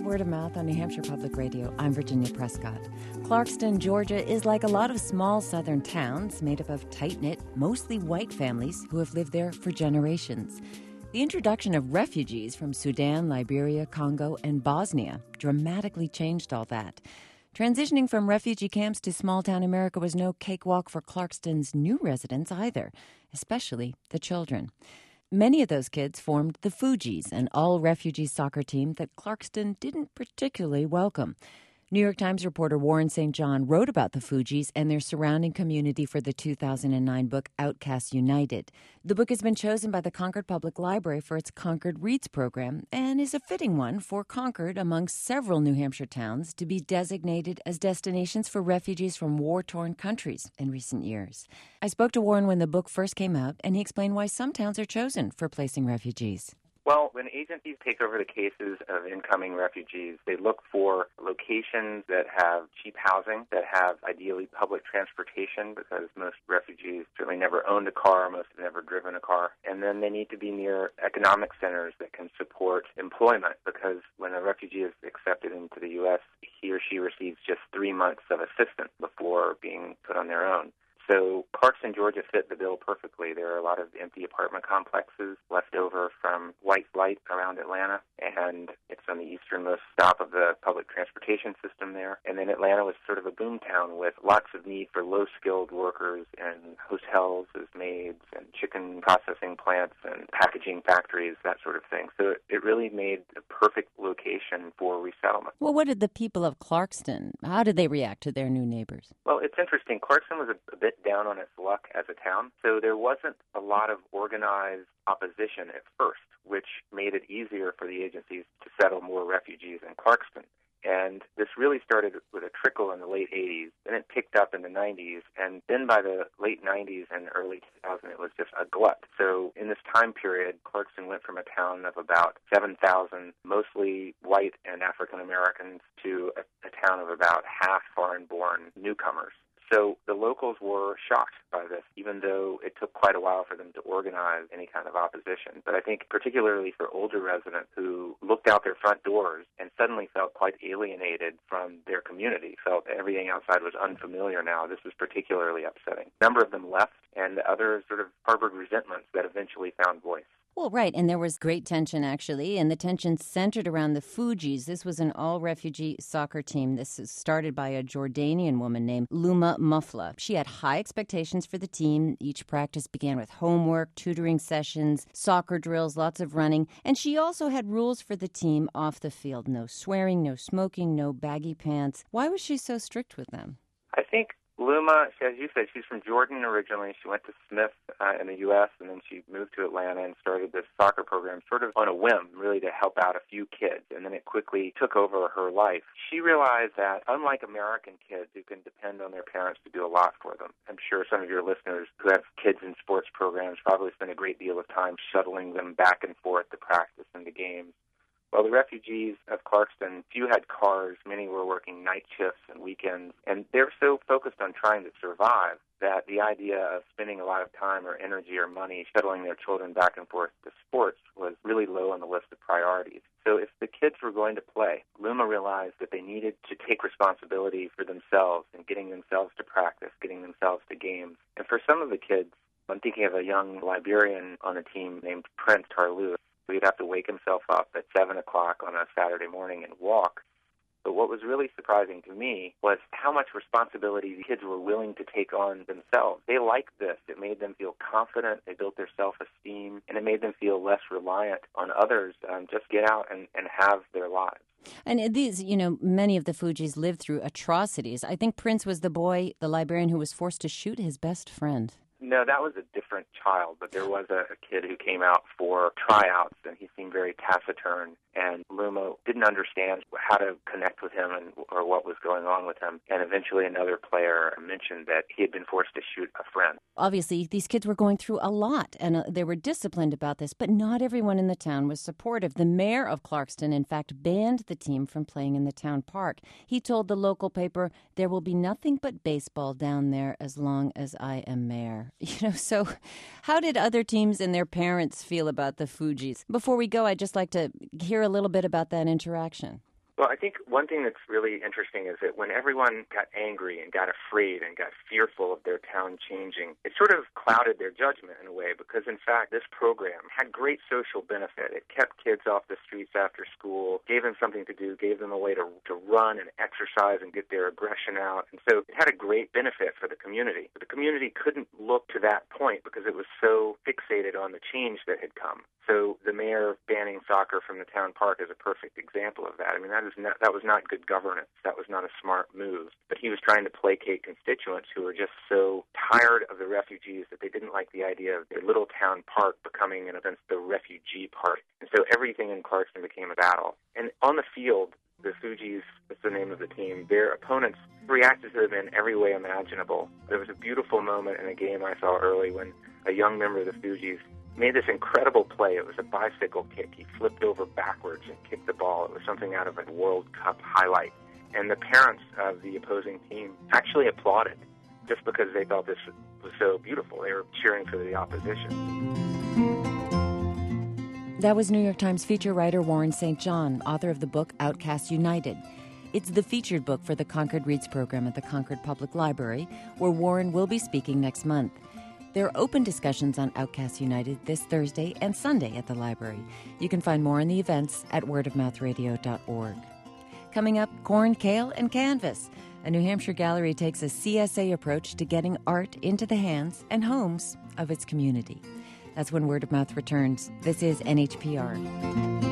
Word of Mouth on New Hampshire Public Radio. I'm Virginia Prescott. Clarkston, Georgia is like a lot of small southern towns made up of tight-knit, mostly white families who have lived there for generations. The introduction of refugees from Sudan, Liberia, Congo, and Bosnia dramatically changed all that. Transitioning from refugee camps to small-town America was no cakewalk for Clarkston's new residents either, especially the children. Many of those kids formed the Fugees, an all-refugee soccer team that Clarkston didn't particularly welcome. New York Times reporter Warren St. John wrote about the Fugees and their surrounding community for the 2009 book Outcasts United. The book has been chosen by the Concord Public Library for its Concord Reads program and is a fitting one for Concord, among several New Hampshire towns, to be designated as destinations for refugees from war-torn countries in recent years. I spoke to Warren when the book first came out, and he explained why some towns are chosen for placing refugees. Well, when agencies take over the cases of incoming refugees, they look for locations that have cheap housing, that have ideally public transportation, because most refugees certainly never owned a car, most have never driven a car. And then they need to be near economic centers that can support employment, because when a refugee is accepted into the U.S., he or she receives just 3 months of assistance before being put on their own. So Clarkston, Georgia fit the bill perfectly. There are a lot of empty apartment complexes left over from white flight around Atlanta, and it's on the easternmost stop of the public transportation system there. And then Atlanta was sort of a boom town with lots of need for low-skilled workers and hotels as maids and chicken processing plants and packaging factories, that sort of thing. So it really made the perfect location for resettlement. Well, what did the people of Clarkston, how did they react to their new neighbors? Well, it's interesting. Clarkston was a bit down on its luck as a town, so there wasn't a lot of organized opposition at first, which made it easier for the agencies to settle more refugees in Clarkston. And this really started with a trickle in the late 80s, then it picked up in the 90s, and then by the late 90s and early 2000, it was just a glut. So in this time period, Clarkston went from a town of about 7,000, mostly white and African Americans, to a town of about half foreign-born newcomers. So the locals were shocked by this, even though it took quite a while for them to organize any kind of opposition. But I think particularly for older residents who looked out their front doors and suddenly felt quite alienated from their community, felt everything outside was unfamiliar now, this was particularly upsetting. A number of them left, and others sort of harbored resentments that eventually found voice. Well, right, and there was great tension, actually, and the tension centered around the Fugees. This was an all-refugee soccer team. This is started by a Jordanian woman named Luma Mufla. She had high expectations for the team. Each practice began with homework, tutoring sessions, soccer drills, lots of running, and she also had rules for the team off the field. No swearing, no smoking, no baggy pants. Why was she so strict with them? I think Luma, as you said, she's from Jordan originally. She went to Smith in the U.S., and then she moved to Atlanta and started this soccer program sort of on a whim, really to help out a few kids, and then it quickly took over her life. She realized that, unlike American kids who can depend on their parents to do a lot for them, I'm sure some of your listeners who have kids in sports programs probably spend a great deal of time shuttling them back and forth to practice and to games. Well, the refugees of Clarkston, few had cars, many were working night shifts and weekends, and they're so focused on trying to survive that the idea of spending a lot of time or energy or money shuttling their children back and forth to sports was really low on the list of priorities. So if the kids were going to play, Luma realized that they needed to take responsibility for themselves and getting themselves to practice, getting themselves to games. And for some of the kids, I'm thinking of a young Liberian on a team named Prince Tarlou. So he'd have to wake himself up at 7 o'clock on a Saturday morning and walk. But what was really surprising to me was how much responsibility the kids were willing to take on themselves. They liked this. It made them feel confident. They built their self-esteem, and it made them feel less reliant on others. Just get out and have their lives. And these, many of the Fugees lived through atrocities. I think Prince was the boy, the Liberian, who was forced to shoot his best friend. No, that was a different child, but there was a kid who came out for tryouts, and he seemed very taciturn, and Luma didn't understand how to connect with him or what was going on with him, and eventually another player mentioned that he had been forced to shoot a friend. Obviously, these kids were going through a lot, and they were disciplined about this, but not everyone in the town was supportive. The mayor of Clarkston, in fact, banned the team from playing in the town park. He told the local paper, "There will be nothing but baseball down there as long as I am mayor." So how did other teams and their parents feel about the Fugees? Before we go, I'd just like to hear a little bit about that interaction. Well, I think one thing that's really interesting is that when everyone got angry and got afraid and got fearful of their town changing, it sort of clouded their judgment in a way because, in fact, this program had great social benefit. It kept kids off the streets after school, gave them something to do, gave them a way to run and exercise and get their aggression out. And so it had a great benefit for the community. But the community couldn't look to that point because it was so fixated on the change that had come. So the mayor banning soccer from the town park is a perfect example of that. I mean, that was not good governance. That was not a smart move. But he was trying to placate constituents who were just so tired of the refugees that they didn't like the idea of their little town park becoming, in a sense, the refugee park. And so everything in Clarkston became a battle. And on the field, the Fugees, that's the name of the team, their opponents reacted to them in every way imaginable. There was a beautiful moment in a game I saw early when a young member of the Fugees made this incredible play. It was a bicycle kick. He flipped over backwards and kicked the ball. It was something out of a World Cup highlight. And the parents of the opposing team actually applauded just because they thought this was so beautiful. They were cheering for the opposition. That was New York Times feature writer Warren St. John, author of the book Outcasts United. It's the featured book for the Concord Reads program at the Concord Public Library, where Warren will be speaking next month. There are open discussions on Outcasts United this Thursday and Sunday at the library. You can find more on the events at wordofmouthradio.org. Coming up, corn, kale, and canvas. A New Hampshire gallery takes a CSA approach to getting art into the hands and homes of its community. That's when Word of Mouth returns. This is NHPR.